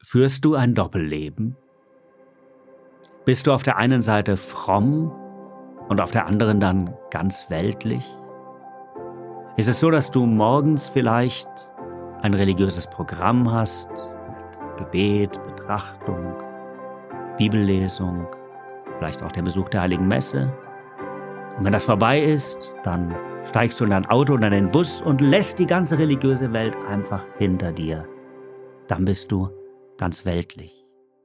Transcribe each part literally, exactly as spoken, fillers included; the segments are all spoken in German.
Führst du ein Doppelleben? Bist du auf der einen Seite fromm und auf der anderen dann ganz weltlich? Ist es so, dass du morgens vielleicht ein religiöses Programm hast mit Gebet, Betrachtung, Bibellesung, vielleicht auch der Besuch der Heiligen Messe? Und wenn das vorbei ist, dann steigst du in dein Auto oder in den Bus und lässt die ganze religiöse Welt einfach hinter dir. Dann bist du ganz weltlich.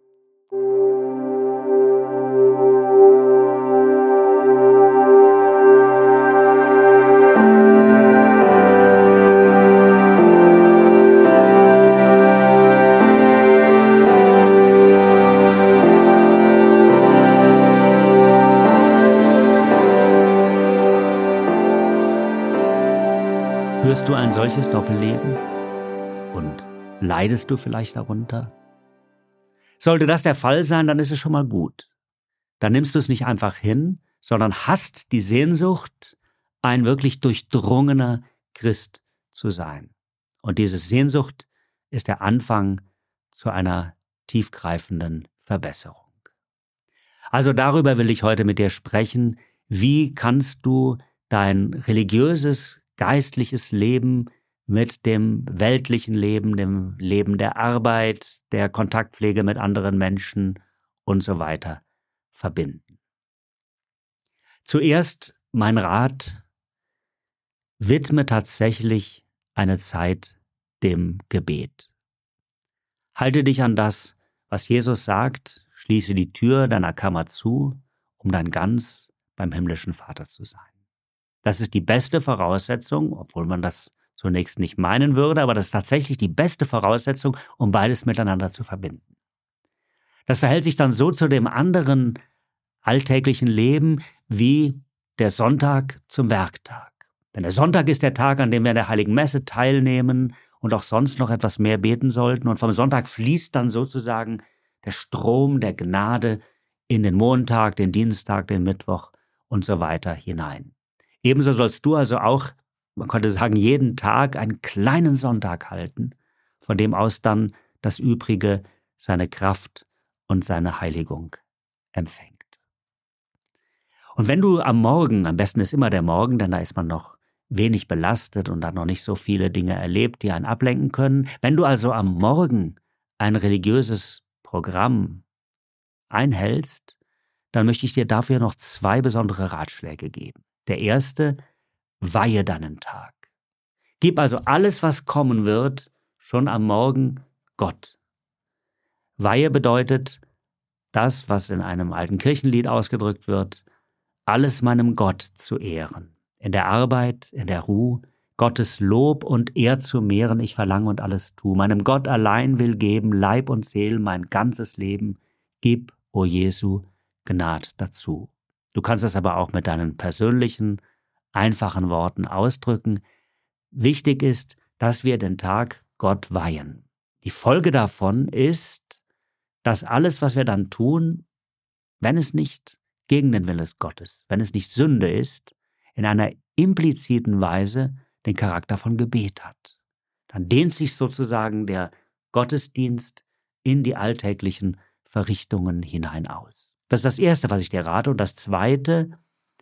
Führst du ein solches Doppelleben und leidest du vielleicht darunter? Sollte das der Fall sein, dann ist es schon mal gut. Dann nimmst du es nicht einfach hin, sondern hast die Sehnsucht, ein wirklich durchdrungener Christ zu sein. Und diese Sehnsucht ist der Anfang zu einer tiefgreifenden Verbesserung. Also darüber will ich heute mit dir sprechen. Wie kannst du dein religiöses, geistliches Leben mit dem weltlichen Leben, dem Leben der Arbeit, der Kontaktpflege mit anderen Menschen und so weiter verbinden? Zuerst mein Rat: Widme tatsächlich eine Zeit dem Gebet. Halte dich an das, was Jesus sagt, schließe die Tür deiner Kammer zu, um dann ganz beim himmlischen Vater zu sein. Das ist die beste Voraussetzung, obwohl man das zunächst nicht meinen würde, aber das ist tatsächlich die beste Voraussetzung, um beides miteinander zu verbinden. Das verhält sich dann so zu dem anderen alltäglichen Leben wie der Sonntag zum Werktag. Denn der Sonntag ist der Tag, an dem wir an der Heiligen Messe teilnehmen und auch sonst noch etwas mehr beten sollten. Und vom Sonntag fließt dann sozusagen der Strom der Gnade in den Montag, den Dienstag, den Mittwoch und so weiter hinein. Ebenso sollst du also auch, man könnte sagen, jeden Tag einen kleinen Sonntag halten, von dem aus dann das Übrige seine Kraft und seine Heiligung empfängt. Und wenn du am Morgen, am besten ist immer der Morgen, denn da ist man noch wenig belastet und hat noch nicht so viele Dinge erlebt, die einen ablenken können. Wenn du also am Morgen ein religiöses Programm einhältst, dann möchte ich dir dafür noch zwei besondere Ratschläge geben. Der erste: weihe deinen Tag. Gib also alles, was kommen wird, schon am Morgen Gott. Weihe bedeutet das, was in einem alten Kirchenlied ausgedrückt wird: alles meinem Gott zu ehren. In der Arbeit, in der Ruhe, Gottes Lob und Ehr zu mehren, ich verlange und alles tu. Meinem Gott allein will geben, Leib und Seel, mein ganzes Leben. Gib, o Jesu, Gnad dazu. Du kannst es aber auch mit deinen persönlichen, einfachen Worten ausdrücken. Wichtig ist, dass wir den Tag Gott weihen. Die Folge davon ist, dass alles, was wir dann tun, wenn es nicht gegen den Willen Gottes, wenn es nicht Sünde ist, in einer impliziten Weise den Charakter von Gebet hat. Dann dehnt sich sozusagen der Gottesdienst in die alltäglichen Verrichtungen hinein aus. Das ist das Erste, was ich dir rate. Und das Zweite: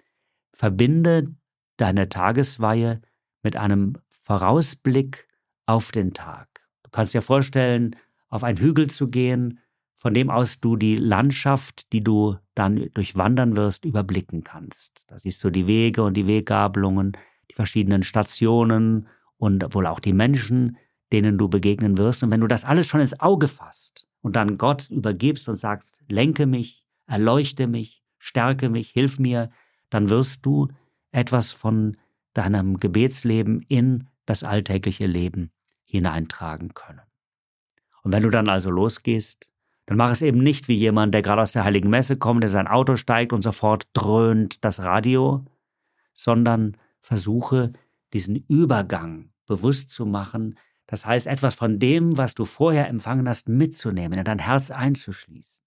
verbinde deine Tagesweihe mit einem Vorausblick auf den Tag. Du kannst dir vorstellen, auf einen Hügel zu gehen, von dem aus du die Landschaft, die du dann durchwandern wirst, überblicken kannst. Da siehst du die Wege und die Weggabelungen, die verschiedenen Stationen und wohl auch die Menschen, denen du begegnen wirst. Und wenn du das alles schon ins Auge fasst und dann Gott übergibst und sagst: lenke mich, erleuchte mich, stärke mich, hilf mir, dann wirst du etwas von deinem Gebetsleben in das alltägliche Leben hineintragen können. Und wenn du dann also losgehst, dann mach es eben nicht wie jemand, der gerade aus der Heiligen Messe kommt, der in sein Auto steigt und sofort dröhnt das Radio, sondern versuche, diesen Übergang bewusst zu machen. Das heißt, etwas von dem, was du vorher empfangen hast, mitzunehmen, in dein Herz einzuschließen.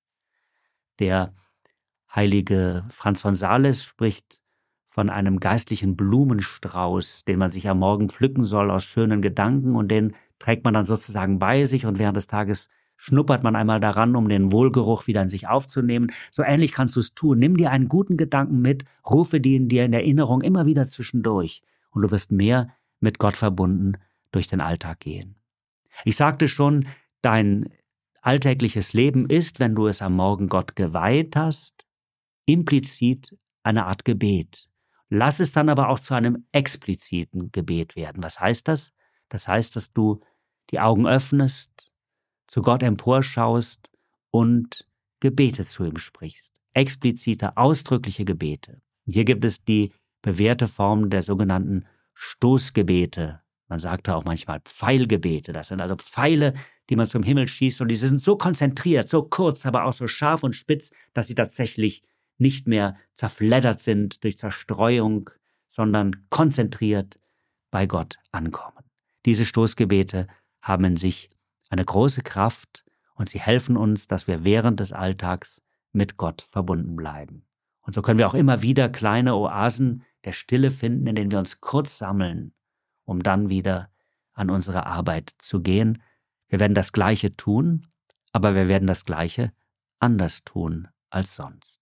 Der heilige Franz von Sales spricht von einem geistlichen Blumenstrauß, den man sich am Morgen pflücken soll aus schönen Gedanken, und den trägt man dann sozusagen bei sich und während des Tages schnuppert man einmal daran, um den Wohlgeruch wieder in sich aufzunehmen. So ähnlich kannst du es tun. Nimm dir einen guten Gedanken mit, rufe den dir in Erinnerung immer wieder zwischendurch und du wirst mehr mit Gott verbunden durch den Alltag gehen. Ich sagte schon, dein alltägliches Leben ist, wenn du es am Morgen Gott geweiht hast, implizit eine Art Gebet. Lass es dann aber auch zu einem expliziten Gebet werden. Was heißt das? Das heißt, dass du die Augen öffnest, zu Gott emporschaust und Gebete zu ihm sprichst. Explizite, ausdrückliche Gebete. Hier gibt es die bewährte Form der sogenannten Stoßgebete. Man sagt da auch manchmal Pfeilgebete. Das sind also Pfeile, die man zum Himmel schießt und die sind so konzentriert, so kurz, aber auch so scharf und spitz, dass sie tatsächlich nicht mehr zerfleddert sind durch Zerstreuung, sondern konzentriert bei Gott ankommen. Diese Stoßgebete haben in sich eine große Kraft und sie helfen uns, dass wir während des Alltags mit Gott verbunden bleiben. Und so können wir auch immer wieder kleine Oasen der Stille finden, in denen wir uns kurz sammeln, um dann wieder an unsere Arbeit zu gehen. Wir werden das Gleiche tun, aber wir werden das Gleiche anders tun als sonst.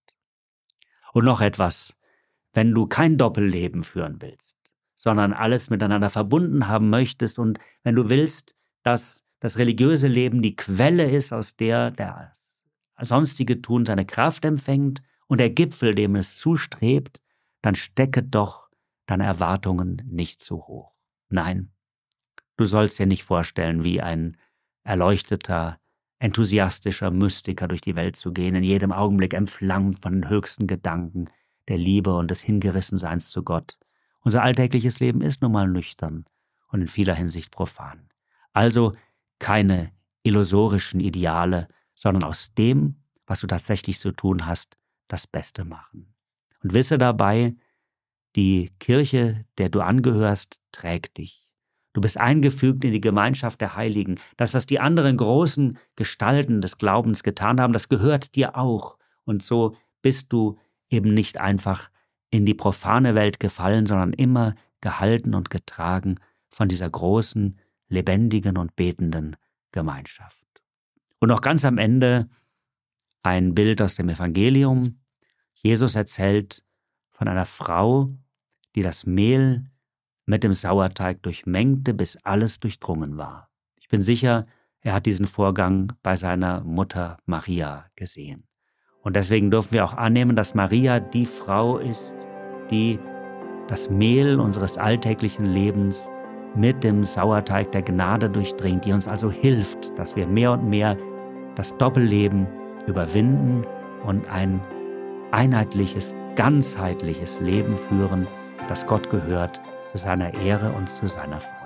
Und noch etwas, wenn du kein Doppelleben führen willst, sondern alles miteinander verbunden haben möchtest und wenn du willst, dass das religiöse Leben die Quelle ist, aus der der sonstige Tun seine Kraft empfängt und der Gipfel, dem es zustrebt, dann stecke doch deine Erwartungen nicht zu hoch. Nein, du sollst dir nicht vorstellen, wie ein erleuchteter, enthusiastischer Mystiker durch die Welt zu gehen, in jedem Augenblick entflammt von den höchsten Gedanken der Liebe und des Hingerissenseins zu Gott. Unser alltägliches Leben ist nun mal nüchtern und in vieler Hinsicht profan. Also keine illusorischen Ideale, sondern aus dem, was du tatsächlich zu tun hast, das Beste machen. Und wisse dabei, die Kirche, der du angehörst, trägt dich. Du bist eingefügt in die Gemeinschaft der Heiligen. Das, was die anderen großen Gestalten des Glaubens getan haben, das gehört dir auch. Und so bist du eben nicht einfach in die profane Welt gefallen, sondern immer gehalten und getragen von dieser großen, lebendigen und betenden Gemeinschaft. Und noch ganz am Ende ein Bild aus dem Evangelium. Jesus erzählt von einer Frau, die das Mehl mit dem Sauerteig durchmengte, bis alles durchdrungen war. Ich bin sicher, er hat diesen Vorgang bei seiner Mutter Maria gesehen. Und deswegen dürfen wir auch annehmen, dass Maria die Frau ist, die das Mehl unseres alltäglichen Lebens mit dem Sauerteig der Gnade durchdringt, die uns also hilft, dass wir mehr und mehr das Doppelleben überwinden und ein einheitliches, ganzheitliches Leben führen, das Gott gehört, zu seiner Ehre und zu seiner Freude.